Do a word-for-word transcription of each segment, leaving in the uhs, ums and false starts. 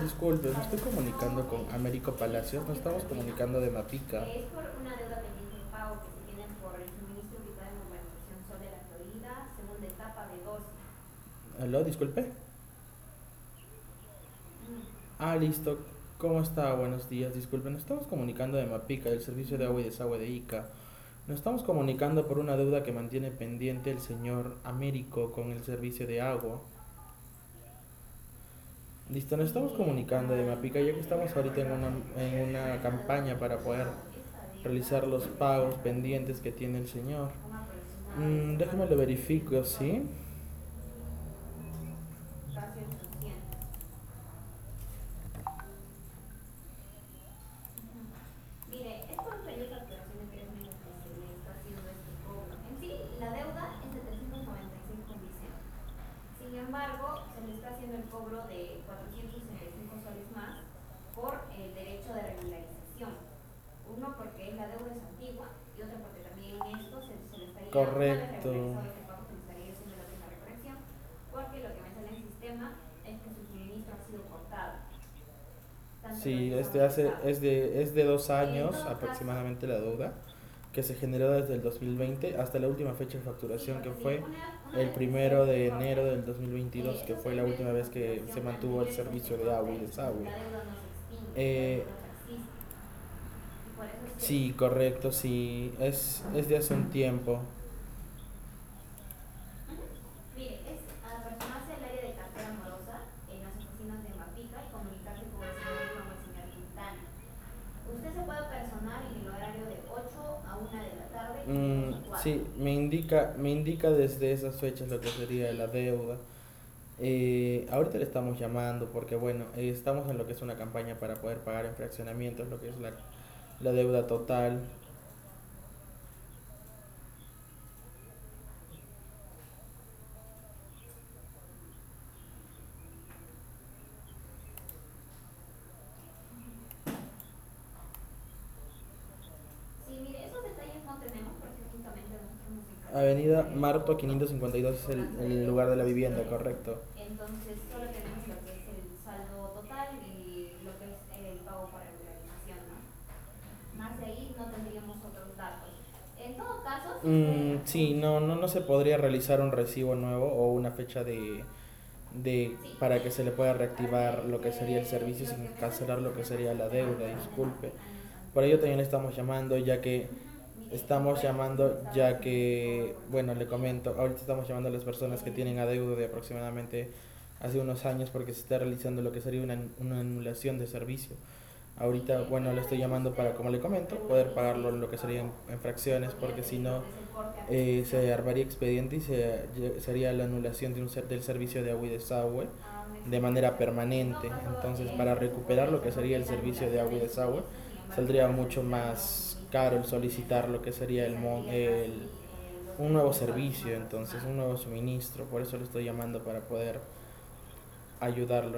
disculpe, me estoy comunicando con Américo Palacios, nos estamos comunicando de Mapica. Es por una deuda pendiente de pago que se tiene por el suministro ubicado en la urbanización Sol de la Florida, segunda etapa de doce. ¿Aló? Disculpe. Ah, listo. ¿Cómo está? Buenos días. Disculpe, nos estamos comunicando de Mapica, del servicio de agua y desagüe de Ica. Nos estamos comunicando por una deuda que mantiene pendiente el señor Américo con el servicio de agua. Listo, nos estamos comunicando de Mapica ya que estamos ahorita en una, en una campaña para poder realizar los pagos pendientes que tiene el señor. Mm, déjame lo verifico, ¿sí? Casi ochocientos. Mire, es por periodo de facturación de tres meses que se le está haciendo este cobro. En sí, la deuda es de trescientos noventa y seis con Vicente. Sin embargo, se le está haciendo el cobro de cuatrocientos sesenta y cinco soles más por el derecho de regularización. Uno, porque la deuda es antigua, y otro, porque también en esto se, se le estaría, una vez Correcto. regularizado este pago, se le estaría haciendo la misma reconexión, porque lo que me sale en el sistema es que su suministro ha sido cortado. Tanto Sí, los este hace, desahuciados. es de, es de dos En años todo caso, aproximadamente la deuda, que se generó desde el dos mil veinte hasta la última fecha de sí, facturación, que porque fue mire, una, una el vez que primero se de corte, enero del dos mil veintidós, eh, que esos fue tres la meses última de vez que se facturación, al mantuvo el momento en que servicio se de agua y corte, desagüe. la deuda no se extingue, la Eh, deuda persiste. Y por eso es que, sí, correcto, sí, es, es de hace un tiempo. ujú, mire, es aproximarse al área de cartera morosa en las oficinas de Mapica y comunicarse con el señor Juan o el señor Quintana. Usted se puede personar en el horario de ocho a una de la tarde y de dos Mm, a cuatro. sí, me indica, me indica desde esas fechas lo que sería la deuda. Eh, ahorita le estamos llamando porque, bueno, eh, estamos en lo que es una campaña para poder pagar en fraccionamientos, lo que es la, la deuda total. Sí, mire, esos detalles no tenemos porque justamente nosotros nos encargamos Avenida de Marto quinientos cincuenta y dos es el, el lugar de la vivienda, Eh, correcto. Entonces solo tenemos lo que es el saldo total y lo que es el pago por regularización, ¿no? Más de ahí no tendríamos otros datos. En todo caso, si Mm, usted... sí, no, no, no se podría realizar un recibo nuevo o una fecha de, de Sí, para que se le pueda reactivar eh, lo que sería el eh, servicio lo sin que me sale en cancelar el lo que sistema es sería que la se deuda, mantiene en disculpe. años Por ello anteriores. también le estamos llamando ya que Ujú, mire, y estamos por eso se le llamando estaba ya haciendo el cobro que, por bueno, le pasajería. comento, ahorita estamos llamando a las personas que tienen Eh, adeudo de aproximadamente hace unos años porque se está realizando lo que sería una, una anulación de servicio. Ahorita, Mire, bueno, le una estoy vez que llamando para, usted como le comento, poder pagarlo regularice lo este que sería en, pago, en se fracciones, podría porque si pedir lo no, que es el corte a eh, repetición. se armaría expediente y se, lle- sería la anulación de un ser, del servicio de agua y desagüe Ah, me de explico, manera perfecto. En todo permanente. caso, Entonces, eh, para esto se recuperar podría lo que hacer lo sería que el es la servicio de anulación agua y del desagüe, suministro, sin embargo, saldría para mucho solicitar un nuevo más suministro caro el de tres solicitar meses, lo que sería le el, mon- saldría casi el eh, los un tres nuevo mil soles un servicio, entonces aproximado. un nuevo suministro. Por eso le estoy llamando para poder ayudarlo.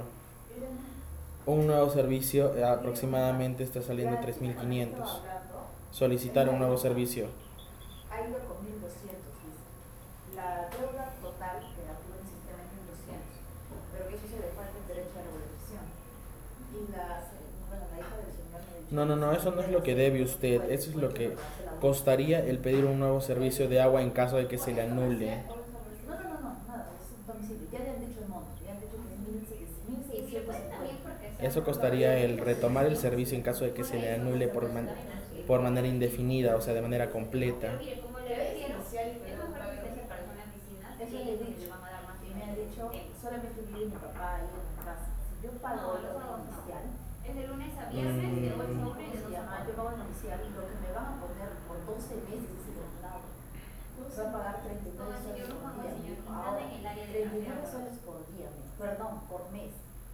Un nuevo servicio eh, aproximadamente está saliendo tres mil quinientos. Solicitar un nuevo servicio. Ha ido con mil doscientos, dice. La deuda total que la tuvo en el sistema es mil doscientos, pero que eso se le falta el derecho a regularización. Y la, bueno, la hija del señor me ha dicho No, no, no, que eso no es si lo que debe puede, usted, puede, eso es lo puede que renovarse la deuda. costaría el pedir un nuevo servicio de agua en caso de que se le anule. No, no, no, no, nada, es un domicilio. Ya le han dicho el monto, ya han dicho que es mil Sí, mire, seiscientos puede también cincuenta. porque sea Eso por costaría el favor, retomar el servicio en caso de que por se le eso anule se por, puede man- estar en el que- por manera indefinida, o sea, de manera completa. Pero mire, como le refiero, es mejor que usted se persone en la oficina y Eso le he ellos le dicho. van a dar más Y me han dicho, tiempo. solamente vive mi papá ahí en mi casa. Si yo pago No, el los sábados no. inicial, Es de lunes a viernes, de ocho a Mm. una y de se dos a llama, yo cuatro. pago el inicial y lo que me van a poner por doce meses es el abonado. Va a pagar treinta y Con nueve el soles señor por Juan o día. el Me señor dijo, Quintana ahora, en el área de treinta y nueve cartera. soles por día, me dijo, perdón, por mes.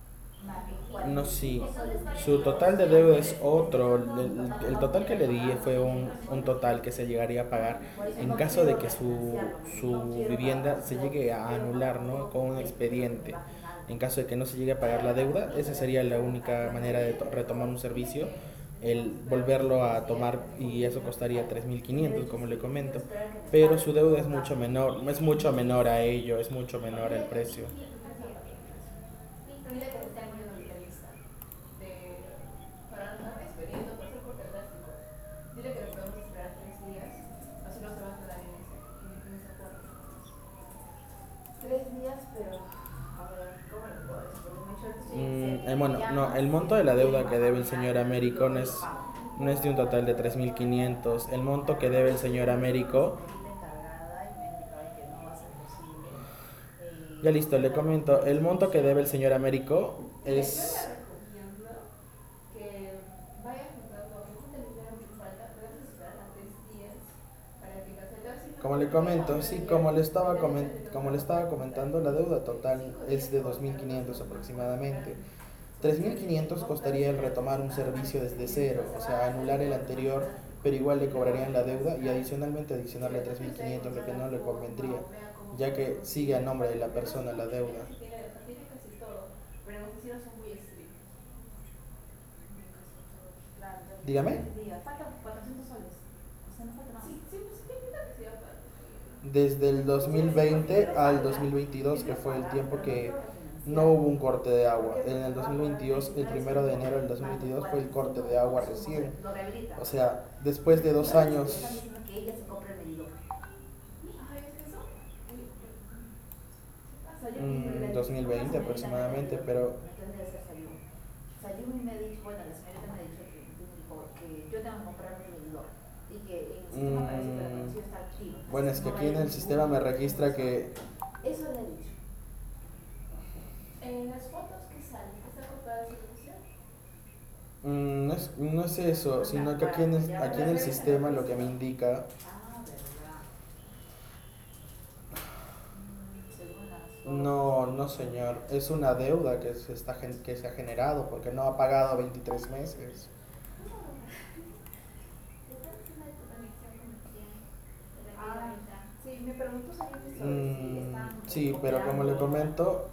No, sí. Entonces, para Su que total de usted deuda pueda es estar otro. El, usando el total que le di fue un, un total que se llegaría a pagar en caso de que su, su vivienda se llegue a anular, ¿no? Con un expediente. En caso de que no se llegue a pagar la deuda, esa sería la única manera de to- retomar un servicio, el volverlo a tomar, y eso costaría tres mil quinientos, como le comento. Pero su deuda es mucho menor, es mucho menor a ello, es mucho menor el precio. Listo, dile que usted muy ahorita lista. eh, bueno, no, el monto de la deuda que debe el señor Américo no es, no es de un total de tres mil quinientos. El monto que debe el señor Américo, ya listo, le comento, el monto que debe el señor Américo es, que vaya juntando, que junte el dinero que falta, pero vas a esperar a tres días para que cancelar. como le comento, sí, como le estaba comen- como le estaba comentando, la deuda total es de dos mil quinientos aproximadamente. tres mil quinientos costaría el retomar un servicio desde cero, o sea, anular el anterior, pero igual le cobrarían la deuda y adicionalmente adicionarle tres mil quinientos, lo que no le convendría, ya que sigue a nombre de la persona la deuda. Dígame. Faltan cuatrocientos soles. O sea, no falta nada. Desde el dos mil veinte al dos mil veintidós, que fue el tiempo que no hubo un corte de agua. En el dos mil veintidós, el primero de enero del dos mil veintidós fue el corte de agua recién. O sea, después de dos años. Mm, dos mil veinte aproximadamente, pero Salió y me ha dicho, bueno, la señorita me ha dicho que, que yo tengo que comprar un medidor y que en el sistema parece que la conexión está activa. Bueno, es que aquí en el sistema me registra que... Eso le he dicho. En las fotos que salen, ¿está cortada esa conexión? Mm, no, es, no es eso, sino que aquí en el, aquí en el sistema lo que me indica... No, no señor, es una deuda que se, está, que se ha generado porque no ha pagado veintitrés meses. Sí, me preguntó si mm, sí, pero como le comento,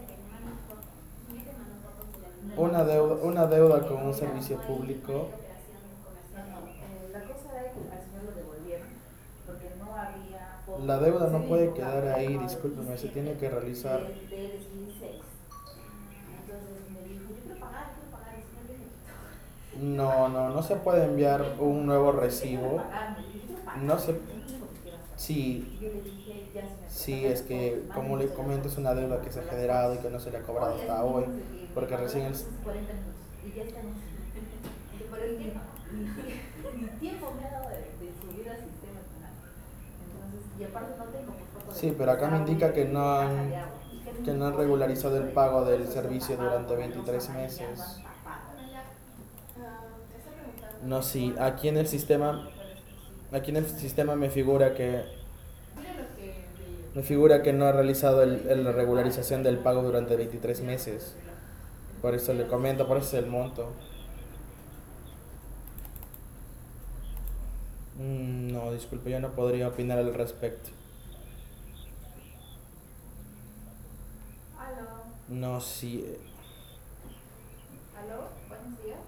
una deuda, una deuda con un servicio público. La cosa era que al señor lo devolvieron porque no había... La deuda no puede quedar ahí, discúlpeme, se tiene que realizar. Entonces me dijo, yo quiero pagar, quiero pagar, el señor me quitó. No, no, no se puede enviar un nuevo recibo. No se... Sí, sí, es que como le comento es una deuda que se ha generado y que no se le ha cobrado hasta hoy, porque recién el... cuarenta minutos y ya estamos. Pero el tiempo, mi tiempo me ha dado de, de subir al sistema. Entonces, y aparte no tengo por Sí, pero acá me indica que no han, que no han regularizado el pago del servicio durante veintitrés meses. No, sí, aquí en el sistema, aquí en el sistema me figura que me figura que no ha realizado el, el- la regularización del pago durante veintitrés meses. Por eso le comento, por eso es el monto. Mm, no, disculpe, yo no podría opinar al respecto. Aló, No, sí. eh, aló, buenos días.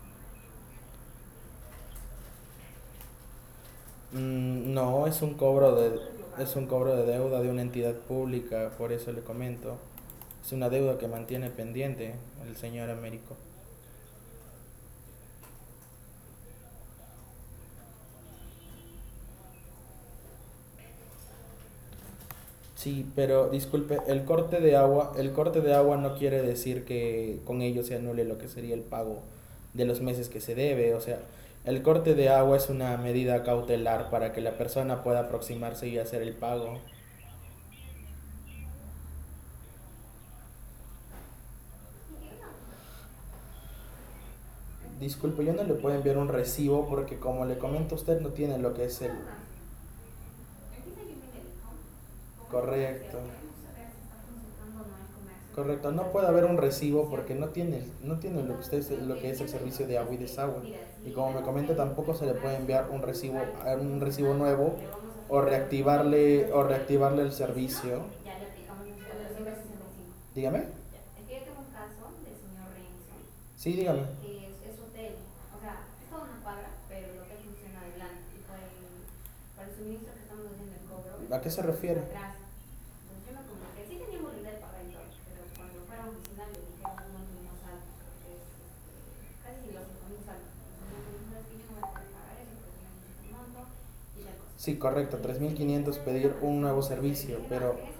mm, no, es un cobro de, es un cobro de deuda de una entidad pública, por eso le comento. Es una deuda que mantiene pendiente el señor Américo. Sí, pero disculpe, el corte de agua, el corte de agua no quiere decir que con ello se anule lo que sería el pago de los meses que se debe. O sea, el corte de agua es una medida cautelar para que la persona pueda aproximarse y hacer el pago. Disculpe, yo no le puedo enviar un recibo porque como le comento usted no tiene lo que es el... Correcto. Correcto, no puede haber un recibo porque no tiene, no tiene lo que usted es- lo que es el servicio de agua y desagüe. Y como me comenta, tampoco se le puede enviar un recibo, un recibo nuevo o reactivarle o reactivarle el servicio. Dígame. Es que yo tengo un caso del señor Renzo, Sí, dígame. que es, es hotel, o sea, es toda una cuadra, pero el hotel funciona adelante. Y para el, para el suministro que estamos haciendo el cobro, ¿A qué se refiere? atrás. Entonces yo me comuniqué, sí teníamos la idea de pagar el todo, pero cuando fuera a oficina le dijeron un monto más alto, que es este, casi los cinco mil saldos. Entonces me dijo, es que yo no voy a poder pagar eso porque necesito un monto y la cosa. Sí, correcto, tres mil quinientos pedir un nuevo servicio, pero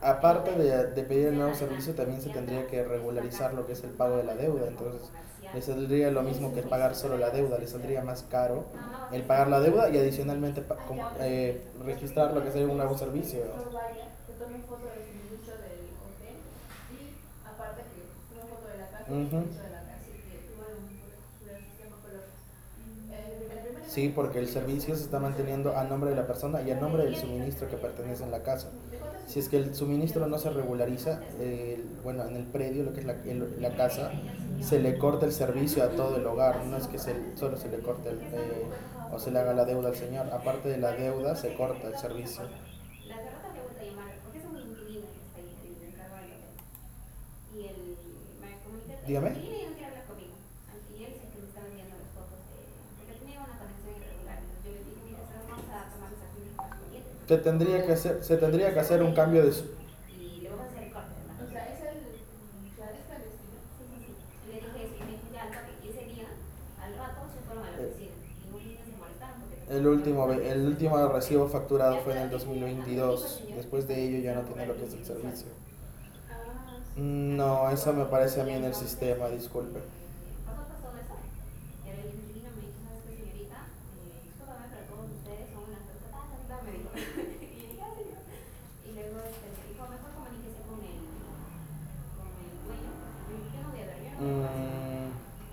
aparte de, de pedir el nuevo servicio, también se tendría que regularizar lo que es el pago de la deuda. Entonces, le saldría lo mismo que pagar solo la deuda, le saldría más caro el pagar la deuda y adicionalmente pa- com- eh, registrar lo que sería un nuevo servicio. Mejor vaya, que tome foto del suministro del hotel y aparte que tome foto de la casa y el Ujú. suministro de la casa y que igual un el sistema color. El, el primer Sí, porque el servicio se está manteniendo a nombre de la persona y a nombre del suministro que pertenece en la casa. Si es que el suministro no se regulariza, eh, bueno, en el predio, lo que es la, el- la casa, se le corta el servicio a todo el hogar. No es que se, solo se le corte el, eh, o se le haga la deuda al señor. Aparte de la deuda, se corta el servicio. La garrota le vuelta a llamar, porque es un inquilino que está ahí, el encargado del hotel. Y él me comunica, el Dígame. inquilino ya no quiere hablar conmigo. Y él es el que me estaba enviando las fotos de, porque tenía una conexión irregular. Entonces yo le dije, mira, solo vamos a tomar las acciones correspondientes. Se tendría que hacer, se tendría que hacer un cambio de... su- Y le vamos a hacer el corte, ¿verdad? O sea, es el, claro, es clandestino. Sí, sí, sí. Y le dije eso y me dijo ya al toque. Y ese día, al rato, se fueron a la oficina. Y no vine, se molestaron porque... El último, ve- el último recibo facturado fue en el dos mil veintidós. Después de ello ya no tiene lo que es el servicio. Ah, sí. No, eso me parece a mí en el sistema, disculpe. Pasó, pasó eso. Y el inquilino me dijo, ¿sabes qué, señorita? Eh, discúlpame, pero todos ustedes son unas personas, me dijo. Y yo dije, ah, señor. Y luego este, me dijo, mejor comuníquese con el, con el dueño. Y yo dije, yo no voy a ver, yo no voy a hacer. Mm,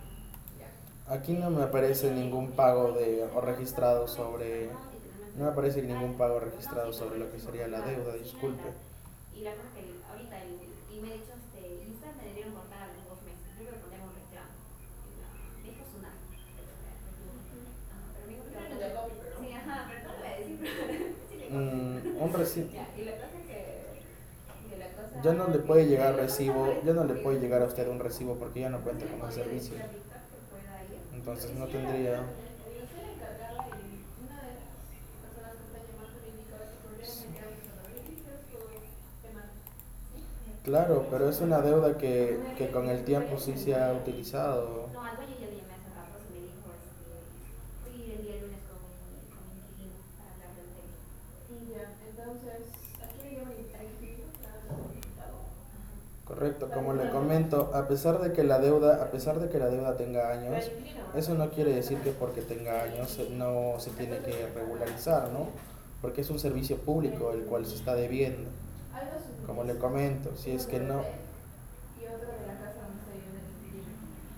aquí no me aparece ningún pago de, o registrado sobre... No me aparece ningún pago registrado sobre lo que sería la deuda, disculpe. Y la cosa que ahorita, el, y me ha dicho, este, y ustedes me debieron cortar a los dos meses. Yo voy a poner un reclamo. Y la- Me dijo su nada. Ajá, pero me dijo que No le copio, pero- sí, ajá, pero no le voy a decir. Sí le copio. Mm, un recibo... Ya, y la cosa que, que la cosa... Ya no le puede llegar recibo, ya no le puede llegar a usted un recibo porque ya no cuenta con el servicio. Entonces no tendría... Yo soy la encargada y una de las personas que está llamando me indicó ese problema, me quedaron usando beneficios, todo tema. Claro, pero es una deuda que, que con el tiempo sí se ha utilizado. No, al dueño ya le llamé hace rato y me dijo, este, voy a ir el día lunes con mi, con mi inquilino para hablar del tema. Y ya, entonces, aquí le llaman al inquilino, claro, certificado. Correcto, como le comento, a pesar de que la deuda, a pesar de que la deuda tenga años, eso no quiere decir que porque tenga años se- no se tiene que regularizar, ¿no? Porque es un servicio público el cual se está debiendo. Algo similar. Como le comento, si es que no... Y otro de la casa donde está viviendo el inquilino.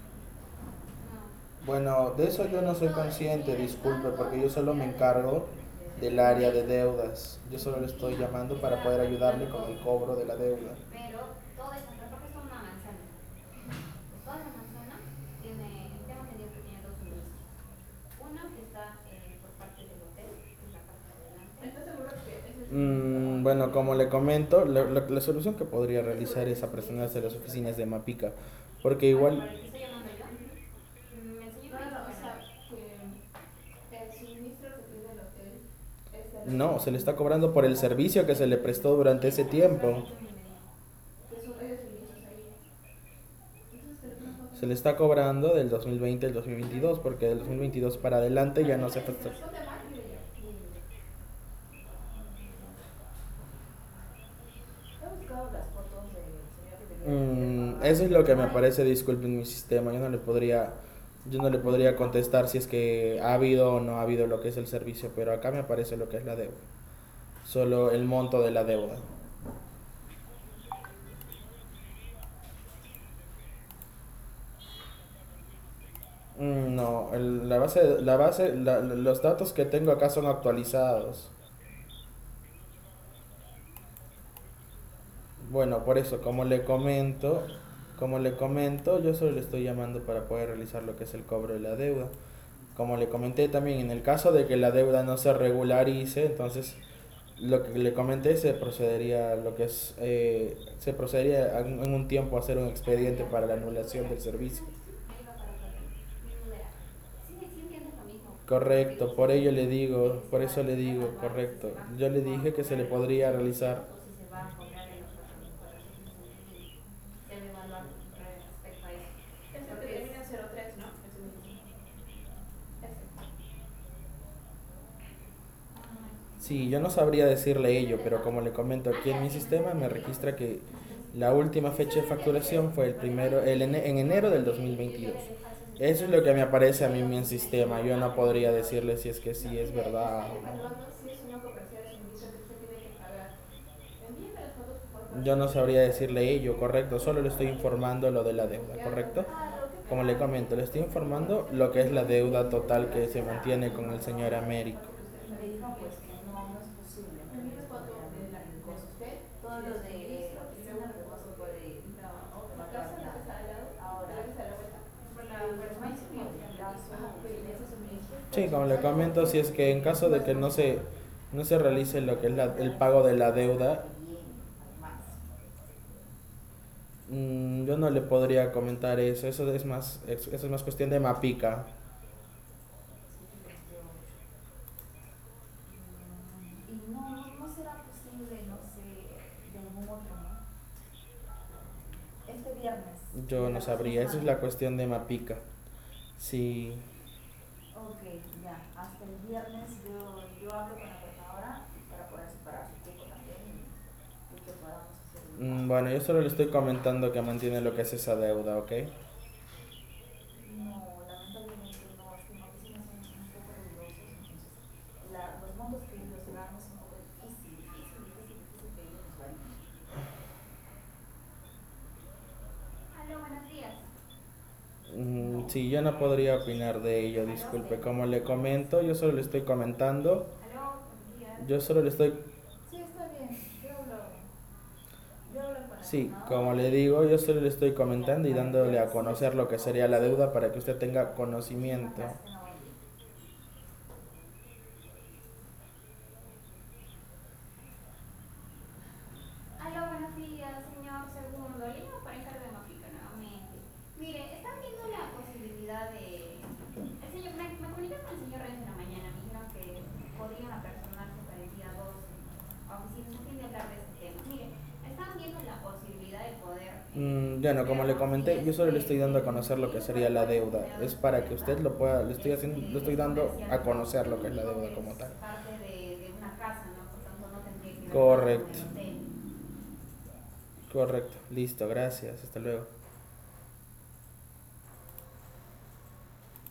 No. Bueno, de eso yo no soy consciente, disculpe, porque yo solo me encargo del área de deudas. Yo solo le estoy llamando para poder ayudarle con el cobro de la deuda. Pero toda esa, porque es una manzana. Pues toda esa manzana tiene, tengo entendido que tiene dos suministros. Uno que está eh, por parte del hotel, que es la parte de adelante. ¿Estás seguro que ese es el Mm, bueno, como le comento, la, la- la solución que podría realizar es apresurarse a las oficinas de Mapica, porque igual... ¿Para el que estoy llamando yo? Mm, el señor No, me no, dijo o que sea, no. que el suministro que tiene el hotel es de la- No, se le está cobrando por el servicio que se le prestó durante ese tiempo. que son ellos suministros ahí. Entonces, ¿qué le pasa? Se le está cobrando del dos mil veinte al dos mil veintidós, porque del dos mil veintidós para adelante ya no se prestó. Responde mal, dile ya. He buscado las fotos del señor que tenía. Mm, eso es lo que me aparece, disculpe, en mi sistema. Yo no le podría, yo no le podría contestar si es que ha habido o no ha habido lo que es el servicio, pero acá me aparece lo que es la deuda. Solo el monto de la deuda. Mm, No, el- la base, la base, la- los datos que tengo acá son actualizados. Bueno, por eso, como le comento, como le comento, yo solo le estoy llamando para poder realizar lo que es el cobro de la deuda. Como le comenté también, en el caso de que la deuda no se regularice, entonces lo que le comenté se procedería a lo que es, eh, se procedería en en un tiempo a hacer un expediente para la anulación del servicio. Me iba para correr. Mi mudera. Sí, sí entiendes lo mismo. Correcto, por ello le digo, por eso le digo, correcto. Yo le dije que se le podría realizar. O si se va a cobrar en los cuatro mil cuatrocientos sesenta y cinco. Se debe evaluar respecto a eso. Ese que termina en cero tres, ¿no? El suministro. Ese. Sí, yo no sabría decirle ello, pero como le comento, aquí en mi sistema me registra que la última fecha de facturación fue el primero, el ene- en enero del dos mil veintidós. Eso es lo que me aparece a mí en mi sistema. Yo no podría decirle si es que sí es verdad o no. Yo no sabría decirle ello, correcto. Solo le estoy informando lo de la deuda, correcto. Como le comento, le estoy informando lo que es la deuda total que se mantiene con el señor Américo. Me dijo pues que no, no es posible, que no es posible la cosa. Todo lo de la oficina no se puede pagar nada. Ahora, Sí, como le comento, si es que en caso de que no se, no se realice lo que es la- el pago de la deuda, mm, yo no le podría comentar eso. Eso es más, eso es más cuestión de Mapica. y no, no, no será posible, no sé, de algún otro, ¿no? Este viernes. Yo no sabría. Esa es la cuestión de Mapica. Sí. Ok, ya, hasta el viernes yo, yo hablo con la contadora para poder separar su tiempo también y, y que podamos hacer un Mm, Bueno, yo solo le estoy comentando que mantiene lo que es esa deuda, ¿ok? No, lamentablemente no, es que en la oficina son un poco rigurosos, entonces la, los montos que ellos dan es un poco difícil, difícil, difícil, difícil que ellos nos vayan. Aló, buenos días. Mm, Sí, yo no podría opinar de ello, disculpe. Como le comento, yo solo le estoy comentando. Aló, buenos días. Yo solo le estoy... Sí, está bien, yo hablo, yo hablo con la Sí, contadora. como le digo, yo solo le estoy comentando y dándole a conocer lo que sería la deuda para que usted tenga conocimiento. Aló, buenos días, señor Segundo. Línea para encargo de Mapica nuevamente. Mire, están viendo la posibilidad de... El señor, me, me comuniqué con el señor Renzo en la mañana. Me dijeron que podrían apersonarse para el día doce a oficinas a fin de hablar de este tema. Mire, están viendo la posibilidad de poder... Mm, bueno, como le comenté, yo solo le estoy dando a conocer lo que sería la deuda. Es para que usted lo pueda, le estoy haciendo, le estoy dando a conocer lo que es la deuda como tal. Parte de, de una casa, ¿no? Por tanto, no tendría que ver Correcto. con el hotel. Correcto, listo, gracias, hasta luego.